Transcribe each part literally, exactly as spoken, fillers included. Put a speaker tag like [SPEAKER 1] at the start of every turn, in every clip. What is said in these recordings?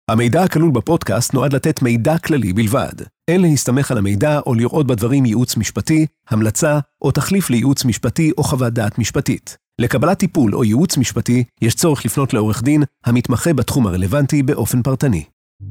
[SPEAKER 1] המידע הכלול בפודקאסט נועד לתת מידע כללי בלבד. אין להסתמך על המידע או לראות בדברים ייעוץ משפטי, המלצה או תחליף לייעוץ משפטי או חוות דעת משפטית. לקבלת טיפול או ייעוץ משפטי יש צורך לפנות לעורך דין המתמחה בתחום הרלוונטי באופן פרטני.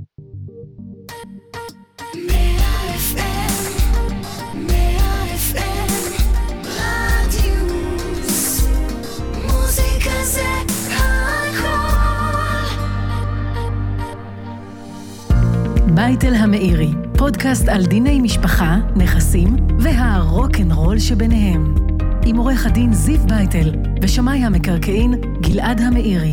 [SPEAKER 2] בייטל המאירי, פודקאסט על דיני משפחה, נכסים והרוק'נ'רול שביניהם. עם עורך הדין זיו בייטל ושמאי המקרקעין גלעד המאירי.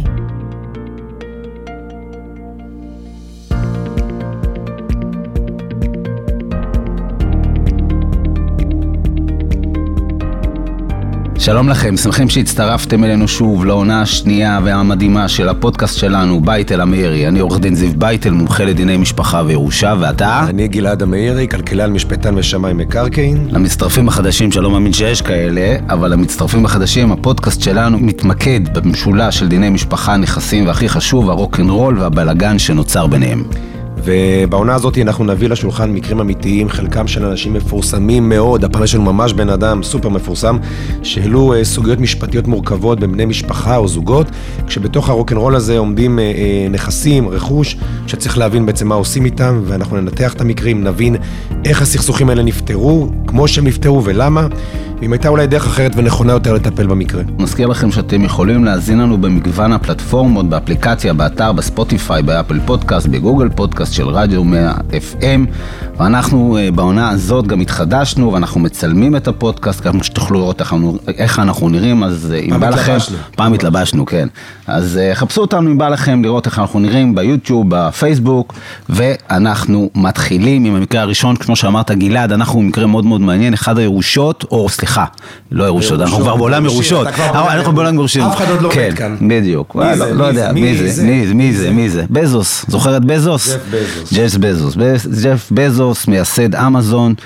[SPEAKER 3] שלום לכם, שמחים שהצטרפתם אלינו שוב לעונה השנייה והמדהימה של הפודקאסט שלנו, בייטל המאירי. אני עורך דין זיו בייטל, מומחה לדיני משפחה וירושה, ואתה?
[SPEAKER 4] אני גלעד המאירי, כלכלן, משפטן ושמאי מקרקעין.
[SPEAKER 3] למצטרפים החדשים, שלא מאמין שיש כאלה, אבל למצטרפים החדשים, הפודקאסט שלנו מתמקד במשולש של דיני משפחה, נכסים, והכי חשוב, הרוק'נ'רול והבלגן שנוצר ביניהם.
[SPEAKER 4] ובעונה הזאת אנחנו נביא לשולחן מקרים אמיתיים, חלקם של אנשים מפורסמים מאוד, הפעם יש לנו ממש בן אדם סופר מפורסם, שהעלו סוגיות משפטיות מורכבות בין בני משפחה או זוגות, כשבתוך הרוק'נ'רול הזה עומדים נכסים, רכוש, שצריך להבין בעצם מה עושים איתם, ואנחנו ננתח את המקרים, נבין איך הסכסוכים האלה נפתרו, כמו שהם נפתרו ולמה, ואם הייתה אולי דרך אחרת ונכונה יותר לטפל במקרה.
[SPEAKER 3] נזכיר לכם שאתם יכולים להזין לנו במגוון הפלטפורמות, באפליקציה, באתר, בספוטיפיי, באפל פודקאסט, בגוגל פודקאסט של רדיו מאה אף אם, ואנחנו בעונה הזאת גם התחדשנו, ואנחנו מצלמים את הפודקאסט, כמו שתוכלו לראות איך אנחנו נראים, אז אם בא לכם, פעם התלבשנו, כן. אז חפשו אותנו אם בא לכם לראות איך אנחנו נראים ביוטיוב, בפייסבוק, ואנחנו מתחילים עם המקרה הראשון, כמו שאמרת גלעד, אנחנו במקרה מאוד מאוד מעניין, אחד הירושות, או סליחה, לא ירושות, אנחנו כבר בעולם ירושות, אנחנו בעולם ירושים.
[SPEAKER 4] אף אחד עוד לא עומד כאן.
[SPEAKER 3] בדיוק, לא יודע, מי זה, מי זה, מי זה, בזוס, זוכרת בזוס? ג'ף בזוס, ג'ף בזוס, מייסד אמזון,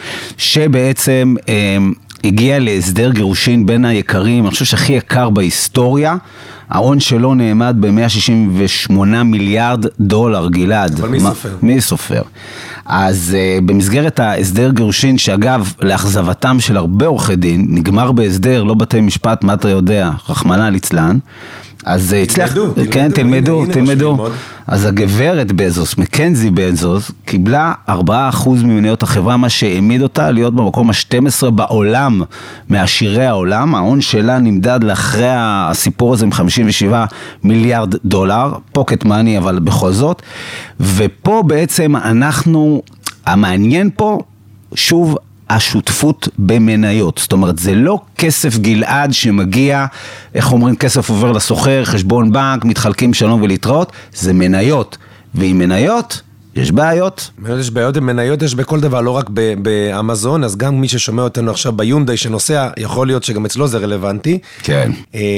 [SPEAKER 3] שבעצם הגיע להסדר גירושין בין היקרים, אני חושב שהכי יקר בהיסטוריה, ההון שלו נעמד ב-מאה שישים ושמונה מיליארד דולר, גלעד.
[SPEAKER 4] אבל מי סופר?
[SPEAKER 3] מי סופר? אז uh, במסגרת ההסדר גירושין, שאגב, לאכזבתם של הרבה עורכי דין, נגמר בהסדר, לא בתי משפט, מה אתה יודע, רחמנא ליצלן, אז הצליח, כן, תלמדו, תלמדו. אז הגברת בזוס, מקנזי בזוס, קיבלה ארבעה אחוז ממניות החברה, מה שהעמיד אותה להיות במקום ה-שתים עשרה בעולם, מעשירי העולם. ההון שלה נמדד לאחרי הסיפור הזה עם חמישים ושבעה מיליארד דולר, פוקט מאני, אבל בכל זאת. ופה בעצם אנחנו, המעניין פה, שוב, השותפות במניות. זאת אומרת, זה לא כסף גלעד שמגיע, איך אומרים, כסף עובר לסוחר, חשבון בנק, מתחלקים שלום ולהתראות, זה מניות. ועם מניות, יש בעיות.
[SPEAKER 4] מניות יש בעיות, מניות יש בכל דבר, לא רק באמזון, אז גם מי ששומע אותנו עכשיו ביונדאי שנוסע, יכול להיות שגם אצלו זה רלוונטי.
[SPEAKER 3] כן.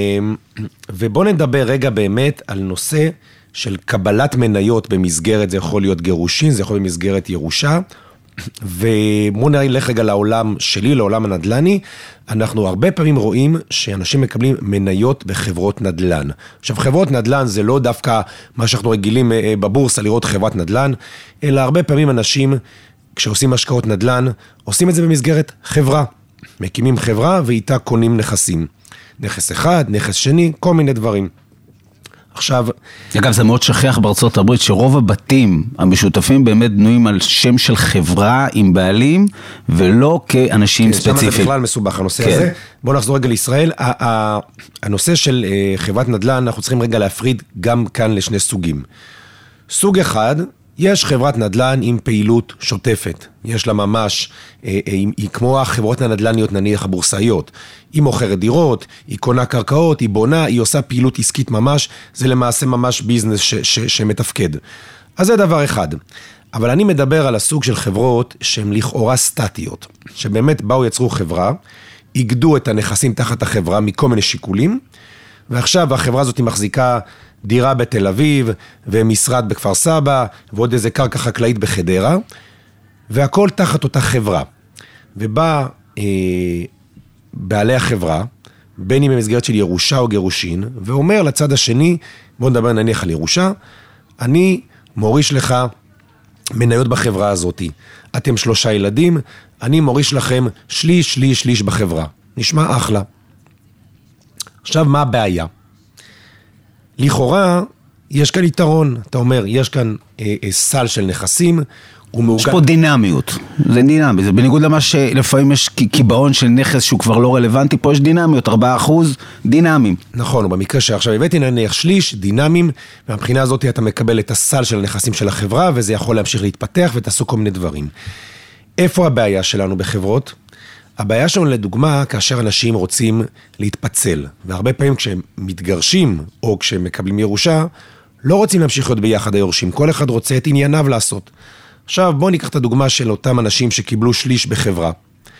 [SPEAKER 4] ובוא נדבר רגע באמת על נושא של קבלת מניות במסגרת, זה יכול להיות גירושין, זה יכול להיות במסגרת ירושה, ובואו נלך רגע לעולם שלי, לעולם הנדלני. אנחנו הרבה פעמים רואים שאנשים מקבלים מניות בחברות נדלן. עכשיו, חברות נדלן זה לא דווקא מה שאנחנו רגילים בבורסה לראות חברת נדלן, אלא הרבה פעמים אנשים, כשעושים השקעות נדלן, עושים את זה במסגרת חברה. מקימים חברה ואיתה קונים נכסים. נכס אחד, נכס שני, כל מיני דברים. עכשיו,
[SPEAKER 3] אגב, זה מאוד שכיח בארצות הברית, שרוב הבתים המשותפים באמת בנויים על שם של חברה עם בעלים, ולא כאנשים ספציפיים.
[SPEAKER 4] שם זה בכלל מסובך הנושא הזה. בואו נחזור רגע לישראל. הנושא של חברת נדל"ן, אנחנו צריכים רגע להפריד גם כאן לשני סוגים. סוג אחד, יש חברת נדל"ן עם פעילות שוטפת. יש לה ממש, היא כמו החברות הנדל"ניות נניח הבורסאיות. היא מוכרת דירות, היא קונה קרקעות, היא בונה, היא עושה פעילות עסקית ממש. זה למעשה ממש ביזנס ש- ש- שמתפקד. אז זה דבר אחד. אבל אני מדבר על הסוג של חברות שהן לכאורה סטטיות. שבאמת באו יצרו חברה, יגדו את הנכסים תחת החברה מכל מיני שיקולים, ועכשיו החברה הזאת היא מחזיקה דירה בתל אביב, ומשרד בכפר סבא, ועוד איזה קרקע חקלאית בחדרה, והכל תחת אותה חברה. ובא אה, בעלי החברה, בין אם במסגרת של ירושה או גירושין, ואומר לצד השני, בוא נדבר נניח על ירושה, אני מוריש לך מניות בחברה הזאת. אתם שלושה ילדים, אני מוריש לכם שליש, שליש, שליש בחברה. נשמע אחלה. עכשיו, מה הבעיה? לכאורה, יש כאן יתרון. אתה אומר, יש כאן אה, אה, סל של נכסים,
[SPEAKER 3] יש פה דינמיות, זה דינמי, זה בניגוד למה שלפעמים יש קיבעון של נכס שהוא כבר לא רלוונטי, פה יש דינמיות, ארבעה אחוז דינמיים.
[SPEAKER 4] נכון, ובמקרה שעכשיו הבאתי נניח שליש, דינמיים, ומבחינה הזאת אתה מקבל את הסל של הנכסים של החברה, וזה יכול להמשיך להתפתח ותעשו כל מיני דברים. איפה הבעיה שלנו בחברות? הבעיה שלנו לדוגמה, כאשר אנשים רוצים להתפצל, והרבה פעמים כשהם מתגרשים, או כשהם מקבלים ירושה, לא רוצים להמשיך להיות ביחד היורשים, כל אחד רוצה את ענייניו לעשות. עכשיו בואו ניקח את הדוגמה של אותם אנשים שקיבלו שליש בחברה.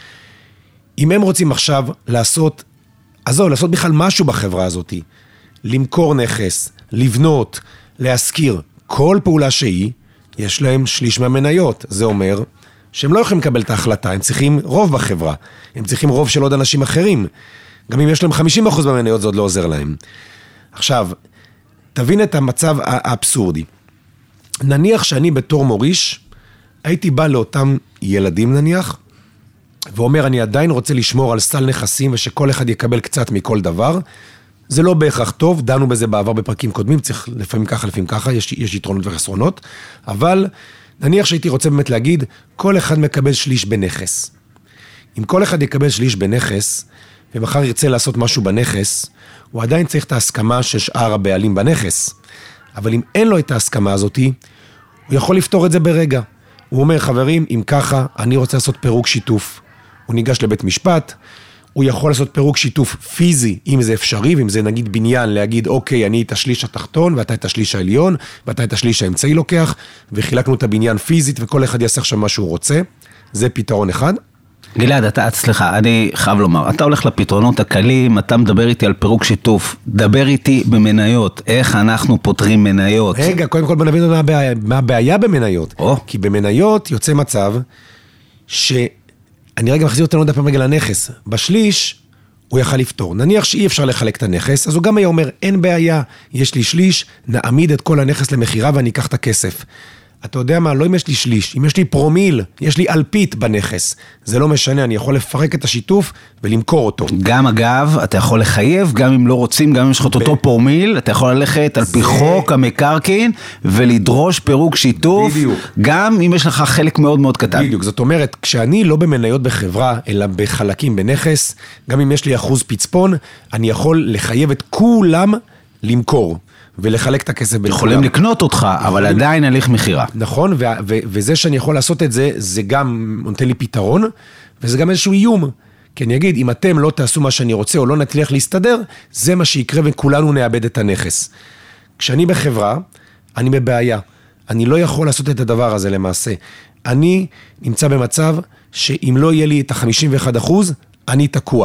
[SPEAKER 4] אם הם רוצים עכשיו לעשות, עזוב, לעשות בכלל משהו בחברה הזאת, למכור נכס, לבנות, להשכיר, כל פעולה שהיא, יש להם שליש מהמניות. זה אומר שהם לא יכולים לקבל את ההחלטה, הם צריכים רוב בחברה, הם צריכים רוב של עוד אנשים אחרים. גם אם יש להם חמישים אחוז מהמניות, זה עוד לא עוזר להם. עכשיו, תבין את המצב האבסורדי. נניח שאני בתור מוריש, הייתי בא לאותם ילדים נניח, ואומר אני עדיין רוצה לשמור על סל נכסים, ושכל אחד יקבל קצת מכל דבר. זה לא בהכרח טוב, דנו בזה בעבר בפרקים קודמים, צריך לפעמים ככה, לפעמים ככה, יש, יש יתרונות וחסרונות, אבל נניח שהייתי רוצה באמת להגיד, כל אחד מקבל שליש בנכס. אם כל אחד יקבל שליש בנכס, ומחר ירצה לעשות משהו בנכס, הוא עדיין צריך את ההסכמה של שאר הבעלים בנכס. אבל אם אין לו את ההסכמה הזאת, הוא יכול לפתור את זה ברגע. הוא אומר, חברים, אם ככה, אני רוצה לעשות פירוק שיתוף. הוא ניגש לבית משפט, הוא יכול לעשות פירוק שיתוף פיזי, אם זה אפשרי, ואם זה נגיד בניין, להגיד, אוקיי, אני את השליש התחתון, ואתה את השליש העליון, ואתה את השליש האמצעי לוקח, וחילקנו את הבניין פיזית, וכל אחד יעשה עכשיו מה שהוא רוצה. זה פתרון אחד.
[SPEAKER 3] גלעד, אתה, סליחה, אני חייב לומר, אתה הולך לפתרונות הקלים, אתה מדבר איתי על פירוק שיתוף, דבר איתי במניות, איך אנחנו פותרים מניות.
[SPEAKER 4] רגע, קודם כל בוא נבין מה הבעיה, מה הבעיה במניות.
[SPEAKER 3] או.
[SPEAKER 4] כי במניות יוצא מצב, שאני רגע מחזיר אותנו עוד פעם רגע לנכס, בשליש הוא יכל לפתור, נניח שאי אפשר לחלק את הנכס, אז הוא גם היה אומר, אין בעיה, יש לי שליש, נעמיד את כל הנכס למחירה ואני אקח את הכסף. אתה יודע מה, לא אם יש לי שליש, אם יש לי פרומיל, יש לי אלפית בנכס, זה לא משנה, אני יכול לפרק את השיתוף ולמכור אותו.
[SPEAKER 3] גם אגב, אתה יכול לחייב, גם אם לא רוצים, גם אם יש לך את אותו פרומיל, אתה יכול ללכת על פי חוק המקרקעין, ולדרוש פירוק שיתוף, גם אם יש לך חלק מאוד מאוד קטן.
[SPEAKER 4] בדיוק, זאת אומרת, כשאני לא במניות בחברה, אלא בחלקים בנכס, גם אם יש לי אחוז פצפון, אני יכול לחייב את כולם למכור. ולחלק את הכסף בין כולם.
[SPEAKER 3] יכולים לקנות אותך, אבל עדיין הליך מחירה.
[SPEAKER 4] נכון, ו- ו- וזה שאני יכול לעשות את זה, זה גם נותן לי פתרון, וזה גם איזשהו איום. כי אני אגיד, אם אתם לא תעשו מה שאני רוצה, או לא נצליח להסתדר, זה מה שיקרה וכולנו נאבד את הנכס. כשאני בחברה, אני בבעיה. אני לא יכול לעשות את הדבר הזה למעשה. אני נמצא במצב שאם לא יהיה לי את ה-חמישים ואחד אחוז, אני תקוע.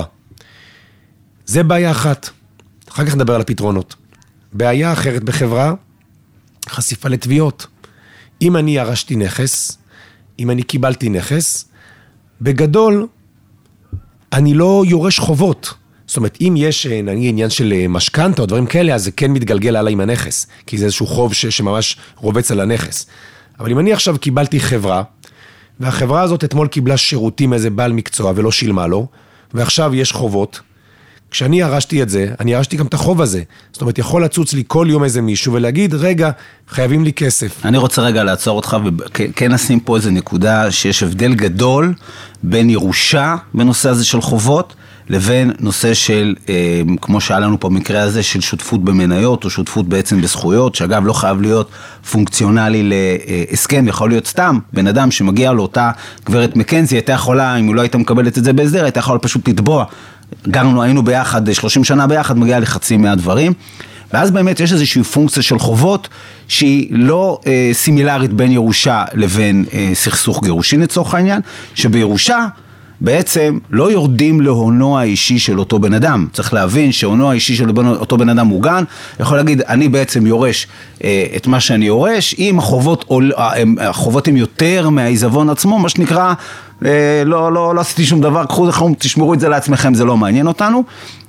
[SPEAKER 4] זה בעיה אחת. אחר כך נדבר על הפתרונות. בעיה אחרת בחברה, חשיפה לתביעות. אם אני ירשתי נכס, אם אני קיבלתי נכס, בגדול, אני לא יורש חובות. זאת אומרת, אם יש נגיד עניין של משכנתא או דברים כאלה, אז זה כן מתגלגל עליי עם הנכס, כי זה איזשהו חוב ש- שממש רובץ על הנכס. אבל אם אני עכשיו קיבלתי חברה, והחברה הזאת אתמול קיבלה שירותים איזה בעל מקצוע ולא שילמה לו, ועכשיו יש חובות, כשאני ירשתי את זה, אני ירשתי גם את החוב הזה. זאת אומרת, יכול לצוץ לי כל יום איזה מישהו ולהגיד, רגע, חייבים לי כסף.
[SPEAKER 3] אני רוצה רגע לעצור אותך, וכן נשים פה איזה נקודה שיש הבדל גדול בין ירושה בנושא הזה של חובות, לבין נושא של, אה, כמו שהיה לנו פה במקרה הזה, של שותפות במניות, או שותפות בעצם בזכויות, שאגב לא חייב להיות פונקציונלי להסכם, יכול להיות סתם, בן אדם שמגיע לאותה גברת מקנזי, הייתה יכולה, אם הוא לא הייתה מקבלת את זה בהסדר, הייתה יכולה פשוט לתבוע. גרנו, היינו ביחד, שלושים שנה ביחד, מגיע לחצי מהדברים, ואז באמת יש איזושהי פונקציה של חובות, שהיא לא אה, סימילרית בין ירושה לבין אה, סכסוך גירושין לצורך העניין, שבירושה, בעצם לא יורדים להונו האישי של אותו בן אדם. צריך להבין שהונו האישי של אותו בן אדם מוגן, יכול להגיד, אני בעצם יורש אה, את מה שאני יורש, אם החובות, או, החובות הם יותר מהעיזבון עצמו, מה שנקרא, אה, לא, לא, לא עשיתי שום דבר, קחו, תשמרו את זה לעצמכם, זה לא מעניין אותנו.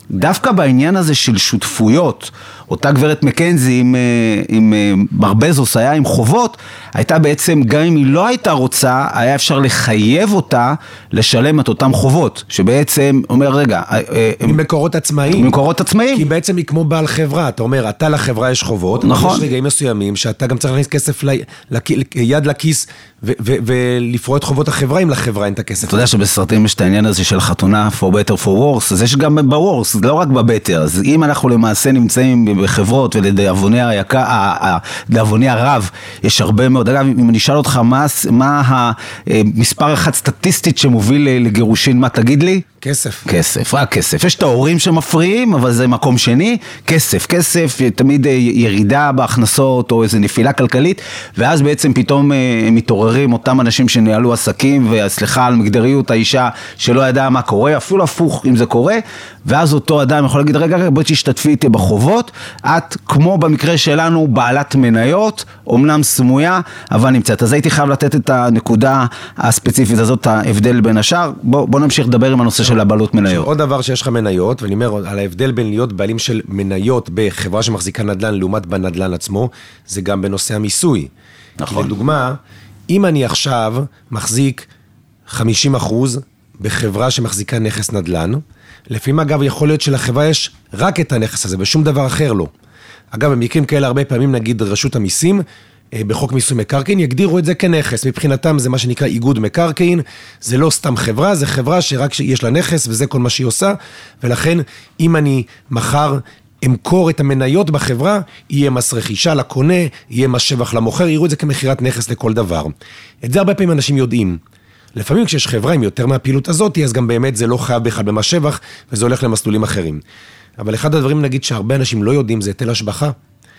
[SPEAKER 3] דווקא בעניין הזה של שותפויות, אותה גברת מקנזי עם, עם מר בזוס היה עם חובות, הייתה בעצם, גם אם היא לא הייתה רוצה, היה אפשר לחייב אותה לשלם את אותם חובות, שבעצם אומר, רגע,
[SPEAKER 4] ממקורות עצמאיים.
[SPEAKER 3] ממקורות עצמאיים.
[SPEAKER 4] כי בעצם היא כמו בעל חברה, אתה אומר, אתה לחברה יש חובות, נכון. יש רגעים מסוימים שאתה גם צריך להכניס כסף ל, לכ, יד לכיס, ו, ו, ולפרוע את חובות החברה, אם לחברה אין את הכסף.
[SPEAKER 3] אתה יודע שבסרטים יש את העניין הזה של חתונה, for better for worse, אז יש גם ב-worse, לא רק בbetter, אז אם אנחנו למעשה נמצאים בחברות ולדאבוני היקר, לדאבוני הרב, יש הרבה מאוד, אגב, אם אני אשאל אותך מה, מה המספר אחד סטטיסטית שמוביל לגירושין, מה תגיד לי?
[SPEAKER 4] כסף.
[SPEAKER 3] כסף, רק כסף. יש את ההורים שמפריעים, אבל זה מקום שני, כסף, כסף, תמיד ירידה בהכנסות או איזו נפילה כלכלית, ואז בעצם פתאום מתעוררים אותם אנשים שניהלו עסקים, והסליחה על מגדריות האישה שלא ידעה מה קורה, אפילו הפוך אם זה קורה, ואז אותו אדם יכול להגיד, רגע, רגע, בואי תשתתפי איתי בחובות, את כמו במקרה שלנו בעלת מניות, אומנם סמויה, אבל נמצאת. אז הייתי חייב לתת את הנקודה הספציפית הזאת, ההבדל בין השאר. בוא, בוא נמשיך לדבר עם הנושא של הבעלות מניות.
[SPEAKER 4] עוד דבר שיש לך מניות, ואני אומר על ההבדל בין להיות בעלים של מניות בחברה שמחזיקה נדל"ן לעומת בנדל"ן עצמו, זה גם בנושא המיסוי. נכון. כי לדוגמה, אם אני עכשיו מחזיק חמישים אחוז בחברה שמחזיקה נכס נדל"ן, לפעמים אגב יכול להיות שלחברה יש רק את הנכס הזה ושום דבר אחר לא. אגב, במקרים כאלה הרבה פעמים נגיד רשות המיסים, בחוק מיסוי מקרקעין, יגדירו את זה כנכס. מבחינתם זה מה שנקרא איגוד מקרקעין, זה לא סתם חברה, זה חברה שרק יש לה נכס וזה כל מה שהיא עושה, ולכן אם אני מחר אמכור את המניות בחברה, יהיה מס רכישה לקונה, יהיה מס שבח למוכר, יראו את זה כמחירת נכס לכל דבר. את זה הרבה פעמים אנשים יודעים. לפעמים כשיש חברה עם יותר מהפעילות הזאת, אז גם באמת זה לא חייב בכלל במס שבח, וזה הולך למסלולים אחרים. אבל אחד הדברים נגיד שהרבה אנשים לא יודעים זה היטל השבחה.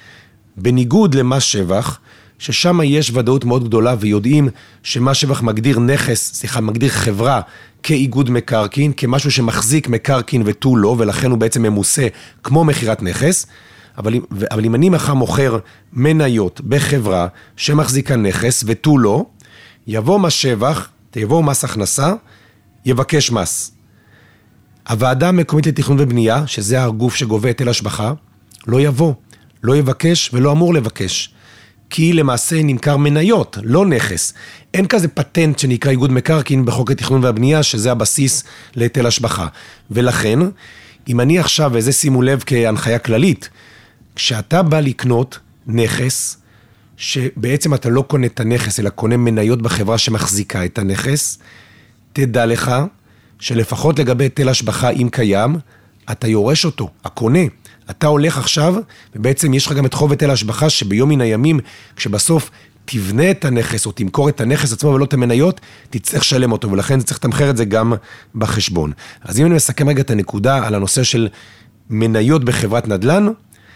[SPEAKER 4] בניגוד למס שבח, ששם יש ודאות מאוד גדולה ויודעים שמס שבח מגדיר נכס, סליחה, מגדיר חברה כאיגוד מקרקעין, כמשהו שמחזיק מקרקעין ותו לא, ולכן הוא בעצם ממוסה כמו מחירת נכס, אבל, אבל אם אני מחר מוכר מניות בחברה שמחזיקה נכס ותו לא, יבוא מס שבח, יבוא מס הכנסה, יבקש מס. הוועדה המקומית לתכנון ובנייה, שזה הגוף שגובה היטל השבחה, לא יבוא, לא יבקש ולא אמור לבקש. כי למעשה נמכר מניות, לא נכס. אין כזה פטנט שנקרא איגוד מקרקעין בחוק התכנון והבנייה, שזה הבסיס להיטל השבחה. ולכן, אם אני עכשיו, וזה שימו לב כהנחיה כללית, כשאתה בא לקנות נכס, שבעצם אתה לא קונה את הנכס, אלא קונה מניות בחברה שמחזיקה את הנכס, תדע לך שלפחות לגבי היטל השבחה, אם קיים, אתה יורש אותו, הקונה. אתה הולך עכשיו, ובעצם יש לך גם את חוב היטל השבחה, שביום מן הימים, כשבסוף תבנה את הנכס, או תמכור את הנכס עצמו ולא את המניות, תצטרך לשלם אותו, ולכן צריך לתמחר את זה גם בחשבון. אז אם אני מסכם רגע את הנקודה על הנושא של מניות בחברת נדל"ן,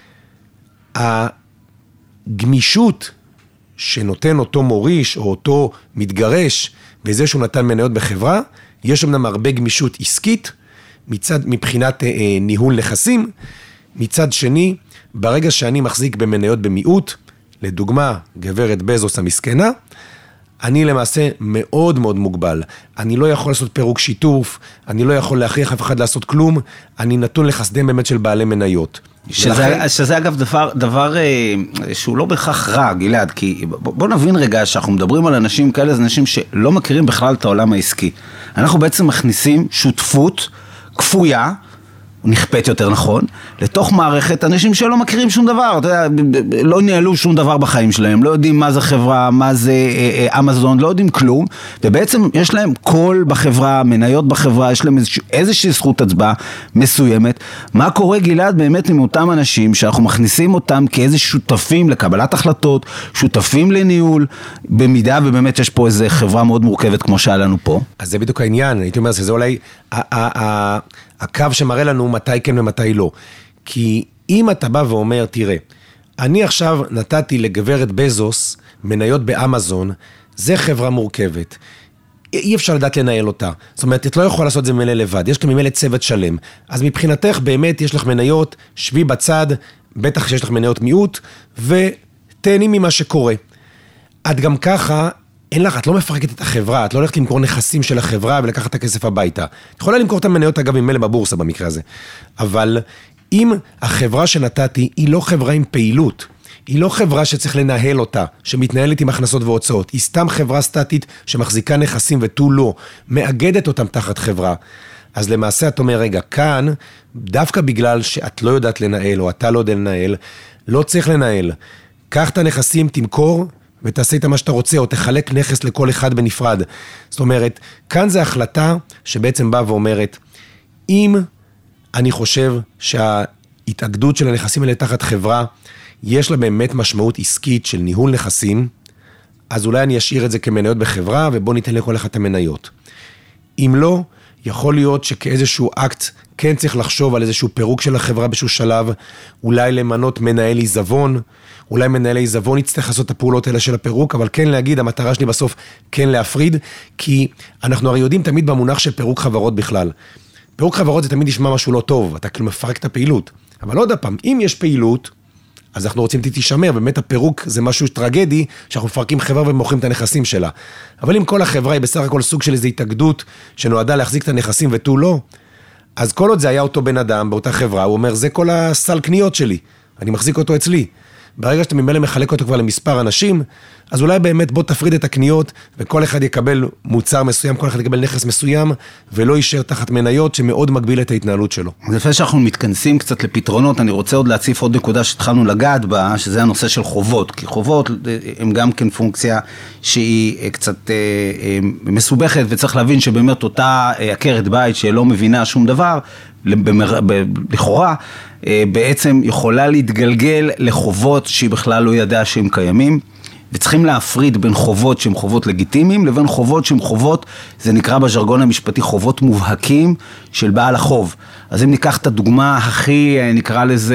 [SPEAKER 4] הגמישות שנותן אותו מוריש, או אותו מתגרש, בזה שהוא נתן מניות בחברה, יש אמנם הרבה גמישות עסקית, מצד, מבחינת אה, ניהול נכסים, מצד שני, ברגע שאני מחזיק במניות במיעוט, לדוגמה, גברת בזוס המסכנה, אני למעשה מאוד מאוד מוגבל. אני לא יכול לעשות פירוק שיתוף, אני לא יכול להכריח אף אחד לעשות כלום, אני נתון לחסדיהם באמת של בעלי מניות.
[SPEAKER 3] שזה, ולכן... שזה אגב דבר, דבר שהוא לא בהכרח רע, גלעד, כי בוא נבין רגע שאנחנו מדברים על אנשים כאלה, זה אנשים שלא מכירים בכלל את העולם העסקי. אנחנו בעצם מכניסים שותפות כפויה, נכפת יותר נכון, לתוך מערכת אנשים שלא מכירים שום דבר, אתה יודע, לא ניהלו שום דבר בחיים שלהם, לא יודעים מה זה חברה, מה זה אמזון, לא יודעים כלום, ובעצם יש להם קול בחברה, מניות בחברה, יש להם איזושה, איזושהי זכות הצבעה מסוימת. מה קורה, גלעד, באמת עם אותם אנשים שאנחנו מכניסים אותם כאיזה שותפים לקבלת החלטות, שותפים לניהול, במידה ובאמת יש פה איזו חברה מאוד מורכבת כמו שהיה לנו פה?
[SPEAKER 4] אז זה בדיוק העניין, הייתי אומר, שזה אולי הקו שמראה לנו מתי כן ומתי לא. כי אם אתה בא ואומר, תראה, אני עכשיו נתתי לגברת בזוס מניות באמזון, זה חברה מורכבת. אי אפשר לדעת לנהל אותה. זאת אומרת, את לא יכולה לעשות את זה ממילא לבד. יש כאן ממילא צוות שלם. אז מבחינתך באמת יש לך מניות, שבי בצד, בטח שיש לך מניות מיעוט, ותהני ממה שקורה. את גם ככה אין לך, את לא מפרקת את החברה, את לא הולכת למכור נכסים של החברה ולקחת את הכסף הביתה. את יכולה למכור את המניות, אגב, עם מלא בבורסה במקרה הזה. אבל אם החברה שנתתי היא לא חברה עם פעילות, היא לא חברה שצריך לנהל אותה, שמתנהלת עם הכנסות והוצאות, היא סתם חברה סטטית שמחזיקה נכסים ותו לא, מאגדת אותם תחת חברה. אז למעשה את אומר, רגע, כאן, דווקא בגלל שאת לא יודעת לנהל, או אתה לא יודע לנהל, לא צריך לנהל. קח את הנכסים, תמכור, ותעשה איתה מה שאתה רוצה, או תחלק נכס לכל אחד בנפרד. זאת אומרת, כאן זה החלטה שבעצם באה ואומרת, אם אני חושב שההתאגדות של הנכסים האלה תחת חברה, יש לה באמת משמעות עסקית של ניהול נכסים, אז אולי אני אשאיר את זה כמניות בחברה, ובוא ניתן לכל אחד את המניות. אם לא, יכול להיות שכאיזשהו אקט כן צריך לחשוב על איזשהו פירוק של החברה באיזשהו שלב, אולי למנות מנהל עיזבון, אולי מנהל עיזבון יצטרך לעשות את הפעולות האלה של הפירוק, אבל כן להגיד, המטרה שלי בסוף כן להפריד, כי אנחנו הרי יודעים תמיד במונח של פירוק חברות בכלל. פירוק חברות זה תמיד נשמע משהו לא טוב, אתה כאילו מפרק את הפעילות. אבל עוד הפעם, אם יש פעילות, אז אנחנו רוצים תשמר, באמת הפירוק זה משהו טרגדי, שאנחנו מפרקים חברה ומוכרים את הנכסים שלה. אבל אם כל החברה היא בסך הכל סוג של איזו התאגדות, שנועדה להחזיק את הנכסים ותו לא, אז כל עוד זה היה אותו בן אדם באותה חברה, הוא אומר, זה כל הסל קניות שלי, אני מחזיק אותו אצלי. ברגע שאתה ממילא מחלק אותו כבר למספר אנשים, אז אולי באמת בוא תפריד את הקניות, וכל אחד יקבל מוצר מסוים, כל אחד יקבל נכס מסוים, ולא יישאר תחת מניות שמאוד מגביל את ההתנהלות שלו.
[SPEAKER 3] לפני שאנחנו מתכנסים קצת לפתרונות, אני רוצה עוד להציף עוד נקודה שהתחלנו לגעת בה, שזה הנושא של חובות, כי חובות הם גם כן פונקציה שהיא קצת מסובכת, וצריך להבין שבאמת אותה עקרת בית שלא מבינה שום דבר, לכאורה, בעצם יכולה להתגלגל לחובות שהיא בכלל לא ידעה שהם קיימים, וצריכים להפריד בין חובות שהם חובות לגיטימיים, לבין חובות שהם חובות, זה נקרא בז'רגון המשפטי, חובות מובהקים של בעל החוב. אז אם ניקח את הדוגמה הכי, נקרא לזה,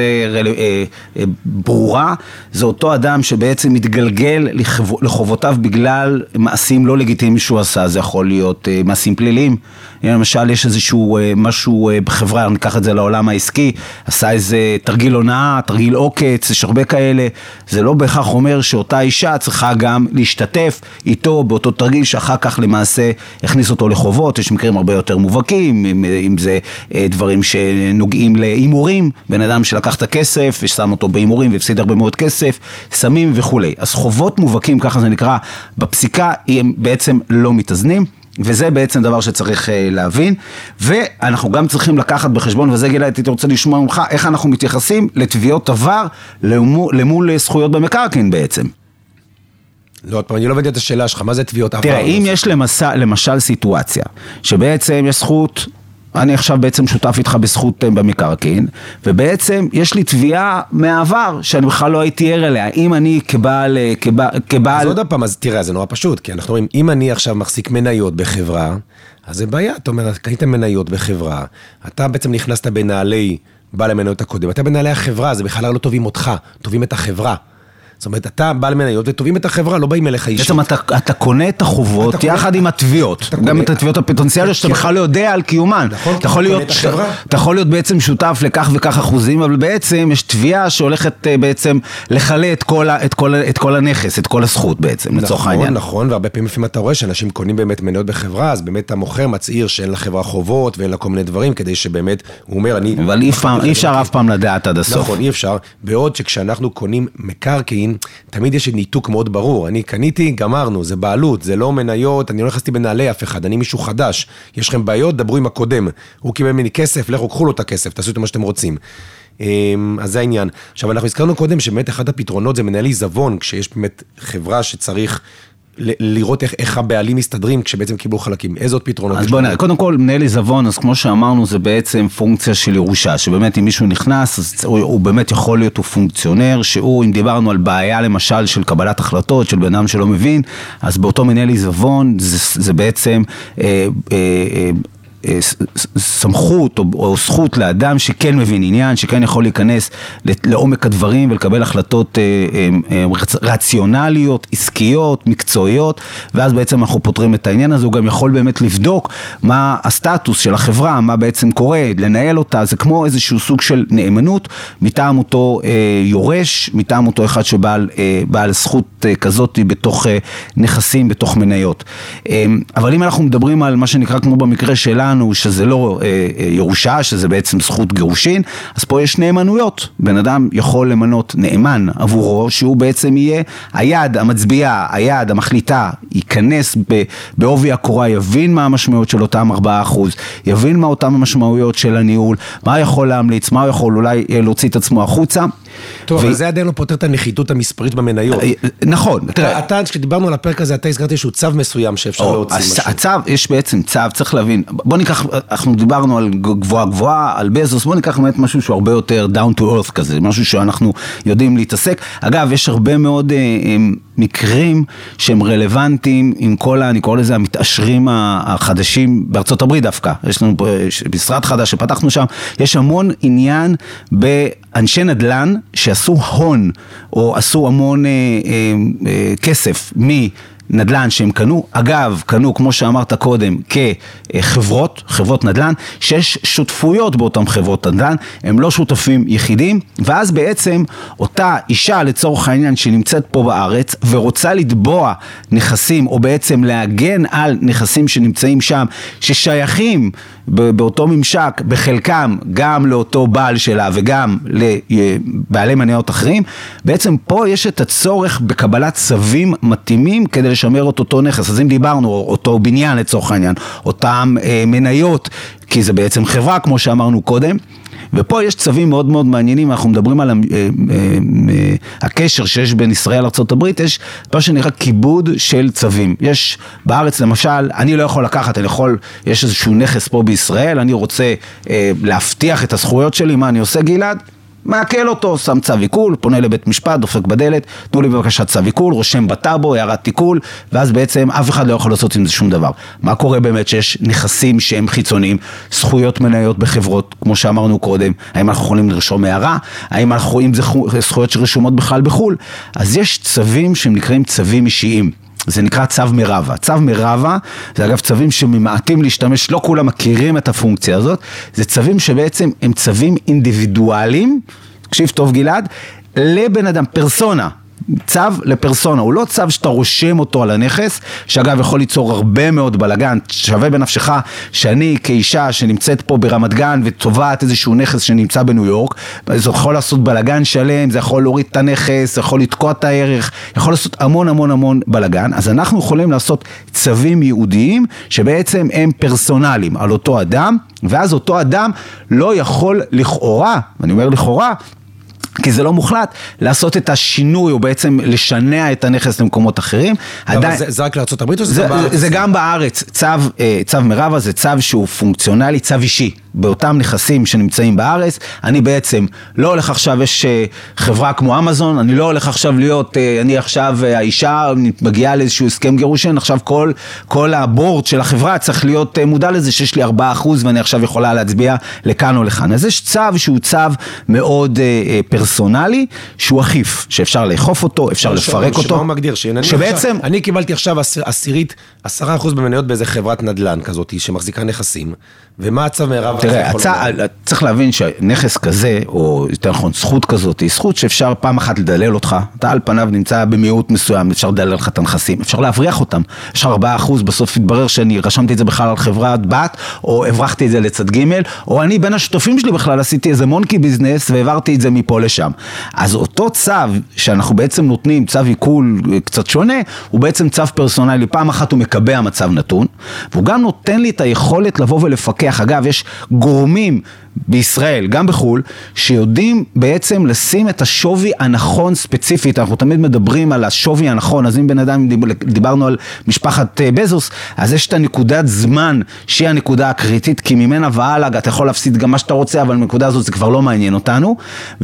[SPEAKER 3] ברורה, זה אותו אדם שבעצם מתגלגל לחובותיו בגלל מעשים לא לגיטימיים שהוא עשה, זה יכול להיות מעשים פליליים. למשל, יש איזשהו משהו בחברה, ניקח את זה לעולם העסקי, עשה איזה תרגיל הונאה, תרגיל עוקץ, יש הרבה כאלה, זה לא בהכרח אומר שאותה אישה צריכה גם להשתתף איתו באותו תרגיל שאחר כך למעשה הכניס אותו לחובות, יש מקרים הרבה יותר מובהקים, אם, אם זה דברים שנוגעים לאימורים, בן אדם שלקח את הכסף ושם אותו באימורים והפסיד הרבה מאוד כסף, סמים וכו'. אז חובות מובהקים, ככה זה נקרא, בפסיקה הם בעצם לא מתאזנים, וזה בעצם דבר שצריך להבין, ואנחנו גם צריכים לקחת בחשבון, וזה גילה, הייתי רוצה לשמוע ממך, איך אנחנו מתייחסים לתביעות עבר למול, למול זכויות במקרקעין בעצם.
[SPEAKER 4] לא, עוד פעם, אני לא הבנתי את השאלה שלך, מה זה תביעות עבר?
[SPEAKER 3] תראה, אם יש למשל, למשל סיטואציה, שבעצם יש זכות, אני עכשיו בעצם שותף איתך בזכות במקרקעין, ובעצם יש לי תביעה מהעבר, שאני בכלל לא הייתי ער אליה, אם אני כבעל, כבעל...
[SPEAKER 4] אז עוד הפעם, אז תראה, זה נורא פשוט, כי אנחנו רואים, אם אני עכשיו מחזיק מניות בחברה, אז זה בעיה, אתה אומר, קנית מניות בחברה, אתה בעצם נכנסת בנעלי בעל המניות הקודם, אתה בנעלי החברה, זה בכלל לא טובים אותך, טובים את החברה. זאת אומרת, אתה בעל מניות וטובים את החברה, לא באים אליך אישית.
[SPEAKER 3] בעצם אתה, אתה קונה את החובות יחד עם התביעות, גם את התביעות הפוטנציאליות שאתה בכלל לא יודע על קיומן.
[SPEAKER 4] נכון,
[SPEAKER 3] אתה יכול להיות, אתה יכול להיות בעצם שותף לכך וכך אחוזים, אבל בעצם יש תביעה שהולכת בעצם לחלט את כל, את כל, את כל הנכס, את כל הזכות בעצם, לצורך העניין.
[SPEAKER 4] נכון, נכון, והרבה פעמים לפעמים אתה רואה שאנשים קונים באמת מניות בחברה, אז באמת המוכר מצעיר שאין לחברה חובות ואין לה כל מיני דברים, כדי שבאמת, הוא אומר, אני...
[SPEAKER 3] אבל אי אפשר אף פעם לדעת עד הסוף.
[SPEAKER 4] נכון, אי אפשר. בעוד שכשאנחנו קונים מקרקעין, תמיד יש ניתוק מאוד ברור. אני קניתי, גמרנו, זה בעלות, זה לא מניות, אני לא נכנסתי בנעלי אף אחד, אני מישהו חדש. יש לכם בעיות, דברו עם הקודם. הוא קיבל ממני כסף, לכו, קחו לו את הכסף, תעשו את מה שאתם רוצים. אז זה העניין. עכשיו, אנחנו הזכרנו קודם שבאמת אחד הפתרונות זה מנהל עיזבון, כשיש באמת חברה שצריך לראות איך, איך הבעלים מסתדרים כשבעצם קיבלו חלקים. איזה עוד פתרונות?
[SPEAKER 3] אז בוא נראה, קודם כל, מנהל עיזבון, אז כמו שאמרנו, זה בעצם פונקציה של ירושה, שבאמת אם מישהו נכנס, אז הוא, הוא באמת יכול להיות, הוא פונקציונר, שהוא, אם דיברנו על בעיה למשל של קבלת החלטות, של בן אדם שלא מבין, אז באותו מנהל עיזבון, זה, זה בעצם... אה, אה, סמכות או, או זכות לאדם שכן מבין עניין, שכן יכול להיכנס לעומק הדברים ולקבל החלטות רציונליות, עסקיות, מקצועיות, ואז בעצם אנחנו פותרים את העניין הזה. הוא גם יכול באמת לבדוק מה הסטטוס של החברה, מה בעצם קורה, לנהל אותה. זה כמו איזשהו סוג של נאמנות מטעם אותו יורש, מטעם אותו אחד שבעל בעל זכות כזאת בתוך נכסים, בתוך מניות. אבל אם אנחנו מדברים על מה שנקרא כמו במקרה שלנו, שזה לא ירושה, שזה בעצם זכות גירושין, אז פה יש נאמנויות. בן אדם יכול למנות נאמן עבורו, שהוא בעצם יהיה היד המצביעה, היד המחליטה, ייכנס בעובי הקורה, יבין מה המשמעויות של אותם ארבעה אחוז, יבין מה אותם המשמעויות של הניהול, מה יכול להמליץ, מה יכול אולי להוציא את עצמו החוצה.
[SPEAKER 4] טוב, אבל זה עדיין לא פותר את הנחיתות המספרית במניות.
[SPEAKER 3] נכון.
[SPEAKER 4] אתה, כשדיברנו על הפרק הזה, אתה הזכרתי שהוא צו מסוים שאפשר להוציא משהו.
[SPEAKER 3] הצו, יש בעצם צו, צריך להבין, בוא ניקח, אנחנו דיברנו על גבוהה גבוהה, על בזוס, בוא ניקח באמת משהו שהוא הרבה יותר down to earth כזה, משהו שאנחנו יודעים להתעסק. אגב, יש הרבה מאוד מקרים שהם רלוונטיים עם כל, אני קורא לזה, המתעשרים החדשים בארצות הברית דווקא. יש לנו פה משרד חדש שפתחנו שם, יש המון עניין באנשי נדל"ן שעשו הון, או עשו המון אה, אה, כסף מנדל"ן שהם קנו. אגב, קנו, כמו שאמרת קודם, כחברות, חברות נדל"ן, שיש שותפויות באותם חברות נדל"ן, הם לא שותפים יחידים, ואז בעצם אותה אישה לצורך העניין שנמצאת פה בארץ, ורוצה לתבוע נכסים, או בעצם להגן על נכסים שנמצאים שם, ששייכים באותו ממשק, בחלקם גם לאותו בעל שלה וגם לבעלי מניות אחרים, בעצם פה יש את הצורך בקבלת צווים מתאימים כדי לשמר את אותו נכס. אז אם דיברנו, אותו בניין לצורך העניין, אותם אה, מניות, כי זה בעצם חברה כמו שאמרנו קודם, ופה יש צווים מאוד מאוד מעניינים. אנחנו מדברים על הקשר שיש בין ישראל לארצות הברית, יש מה שנראה כיבוד של צווים. יש בארץ למשל, אני לא יכול לקחת, אני יכול, יש איזשהו נכס פה בישראל, אני רוצה להבטיח את הזכויות שלי, מה אני עושה גלעד? מעכל אותו, שם צו עיקול, פונה לבית משפט, דופק בדלת, תנו לי בבקשה צו עיקול, רושם בטאבו, הערת עיקול, ואז בעצם אף אחד לא יכול לעשות עם זה שום דבר. מה קורה באמת שיש נכסים שהם חיצוניים, זכויות מניות בחברות, כמו שאמרנו קודם, האם אנחנו יכולים לרשום הערה, האם אנחנו רואים זכויות שרשומות בכלל בחול, אז יש צווים שהם נקראים צווים אישיים. זה נקרא צו מרבה. צו מרבה, זה אגב צווים שממעטים להשתמש, לא כולם מכירים את הפונקציה הזאת, זה צווים שבעצם הם צווים אינדיבידואליים, תקשיב טוב גלעד, לבן אדם, פרסונה, צו לפרסונה, הוא לא צו שאתה רושם אותו על הנכס, שאגב יכול ליצור הרבה מאוד בלגן. שווה בנפשך שאני כאישה שנמצאת פה ברמת גן וטובעת איזשהו נכס שנמצא בניו יורק, זה יכול לעשות בלגן שלם, זה יכול להוריד את הנכס, זה יכול לתקוע את הערך, יכול לעשות המון המון המון בלגן. אז אנחנו יכולים לעשות צווים ייעודיים שבעצם הם פרסונליים על אותו אדם, ואז אותו אדם לא יכול לכאורה, ואני אומר לכאורה, כי זה לא מוחלט, לעשות את השינוי, או בעצם לשנע את הנכס למקומות אחרים.
[SPEAKER 4] עדיין, זה, זה רק לארצות הברית או זה,
[SPEAKER 3] זה
[SPEAKER 4] גם בארץ?
[SPEAKER 3] זה גם בארץ. צו, צו מרבה זה צו שהוא פונקציונלי, צו אישי. באותם נכסים שנמצאים בארץ, אני בעצם לא הולך עכשיו, יש חברה כמו אמזון, אני לא הולך עכשיו להיות, אני עכשיו האישה מגיעה לאיזשהו הסכם גירושין, עכשיו כל, כל הבורד של החברה צריך להיות מודע לזה שיש לי ארבעה אחוז ואני עכשיו יכולה להצביע לכאן או לכאן. אז יש צו שהוא צו מאוד פרסונלי, שהוא אכיף, שאפשר לאכוף אותו, אפשר לפרק אותו.
[SPEAKER 4] שמה הוא מגדיר? שבעצם... אני קיבלתי עכשיו עשירית, עשרה אחוז במניות באיזה חברת נדל"ן כזאת שמחזיקה נכסים, ומה הצו מרבה?
[SPEAKER 3] תראה, צריך להבין שנכס כזה, או יותר נכון, זכות כזאת, היא זכות שאפשר פעם אחת לדלל אותך, אתה על פניו נמצא במיעוט מסוים, אפשר לדלל לך את הנכסים, אפשר להבריח אותם, אפשר ארבעה אחוז, בסוף התברר שאני רשמתי את זה בכלל על חברת בת, או הברחתי את זה לצד ג', או אני בין השותפים שלי בכלל עשיתי איזה מונקי ביזנס, והעברתי את זה מפה לשם. אז אותו צו, שאנחנו בעצם נותנים, צו עיקול קצת שונה, הוא בעצם צו פרסונלי, פעם אחת הוא מקבע מצב נתון, והוא גם נותן לי את היכולת לבוא ולפקח. אגב, יש גורמים בישראל, גם בחול, שיודעים בעצם לשים את השווי הנכון ספציפית. אנחנו תמיד מדברים על השווי הנכון, אז אם בן אדם דיברנו על משפחת בזוס, אז יש את הנקודת זמן שהיא הנקודה הקריטית, כי ממנה והלאה אתה יכול להפסיד גם מה שאתה רוצה, אבל בנקודה הזאת זה כבר לא מעניין אותנו, ואז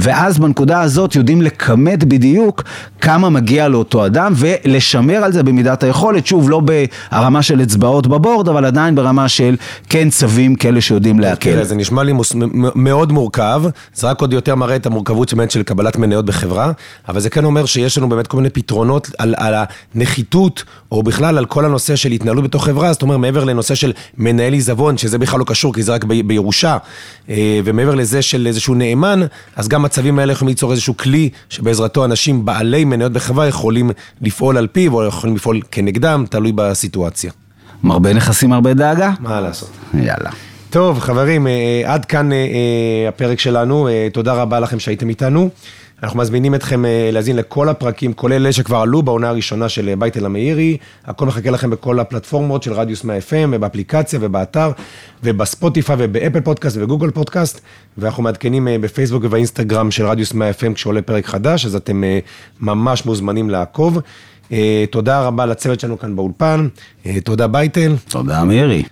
[SPEAKER 3] בנקודה הזאת יודעים לכמת בדיוק כמה מגיע לאותו אדם, ולשמר על זה במידת היכולת, שוב, לא ברמה של אצבעות בבורד, אבל עדיין ברמה של כן צווים כאלה שיודעים להקל.
[SPEAKER 4] זה נשמע לי מאוד מורכב, זה רק עוד יותר מראה את המורכבות של קבלת מניות בחברה, אבל זה כן אומר שיש לנו באמת כל מיני פתרונות על, על הנחיתות, או בכלל על כל הנושא של התנהלות בתוך חברה, זאת אומרת, מעבר לנושא של מנהל עיזבון, שזה בכלל לא קשור, כי זה רק ב, בירושה, ומעבר לזה של איזשהו נאמן, אז גם מצבים האלה יכולים ליצור איזשהו כלי, שבעזרתו אנשים בעלי מניות בחברה יכולים לפעול על פיו, או יכולים לפעול כנגדם, תלוי בסיטואציה.
[SPEAKER 3] מרבה נכסים, הרבה דאגה?
[SPEAKER 4] מה לעשות?
[SPEAKER 3] יאללה.
[SPEAKER 4] טוב, חברים, עד כאן הפרק שלנו, תודה רבה לכם שהייתם איתנו. אנחנו מזמינים אתכם להזין לכל הפרקים, כולל אלה שכבר עלו בעונה הראשונה של בייטל המאירי, הכל מחכה לכם בכל הפלטפורמות של רדיוס מאה אף אם, ובאפליקציה ובאתר, ובספוטיפיי ובאפל פודקאסט ובגוגל פודקאסט, ואנחנו מעדכנים בפייסבוק ובאינסטגרם של רדיוס מאה אף אם כשעולה פרק חדש, אז אתם ממש מוזמנים לעקוב. תודה רבה לצוות שלנו כאן באולפן, תודה בייטל.
[SPEAKER 3] תודה מאירי.